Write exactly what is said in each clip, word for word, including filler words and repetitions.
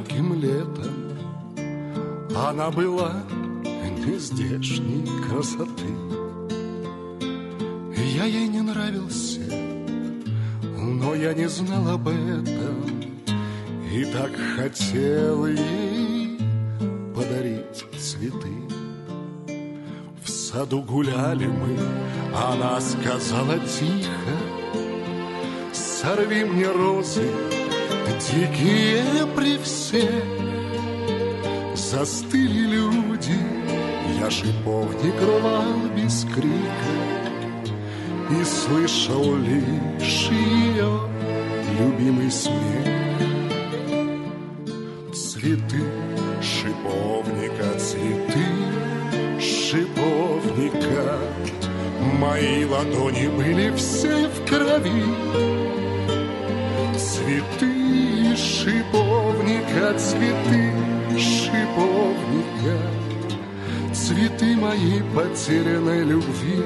далеким летом она была нездешней красоты. Я ей не нравился, но я не знал об этом, и так хотел ей подарить цветы. В саду гуляли мы, она сказала тихо: сорви мне розы, дикие при всех. Застыли люди, я шиповник рвал без крика и слышал лишь ее любимый смех. Цветы шиповника, цветы шиповника, мои ладони были все в крови. Цветы шиповника, цветы шиповника, цветы моей потерянной любви,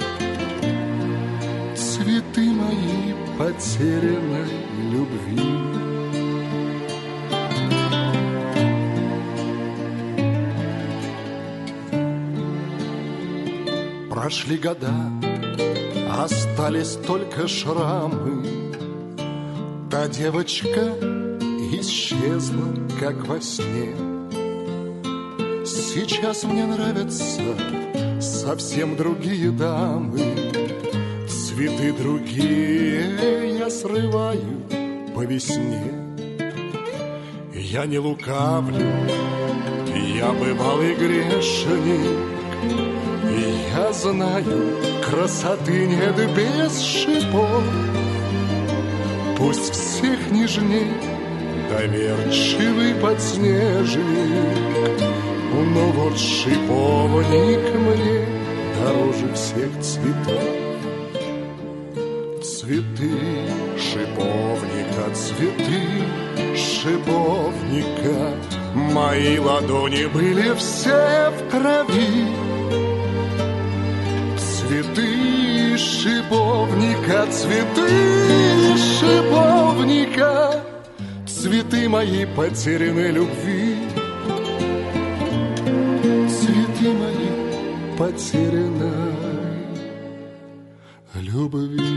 цветы моей потерянной любви. Прошли года, остались только шрамы. Та девочка исчезла, как во сне. Сейчас мне нравятся совсем другие дамы. Цветы другие я срываю по весне. Я не лукавлю, я бывалый грешник, и я знаю, красоты нет без шипов. Пусть всех нежней доверчивый подснежник, но вот шиповник мне дороже всех цветов. Цветы шиповника, цветы шиповника, мои ладони были все в крови. Цветы шиповника, цветы шиповника, цветы моей потерянной любви, цветы моей потерянной любви.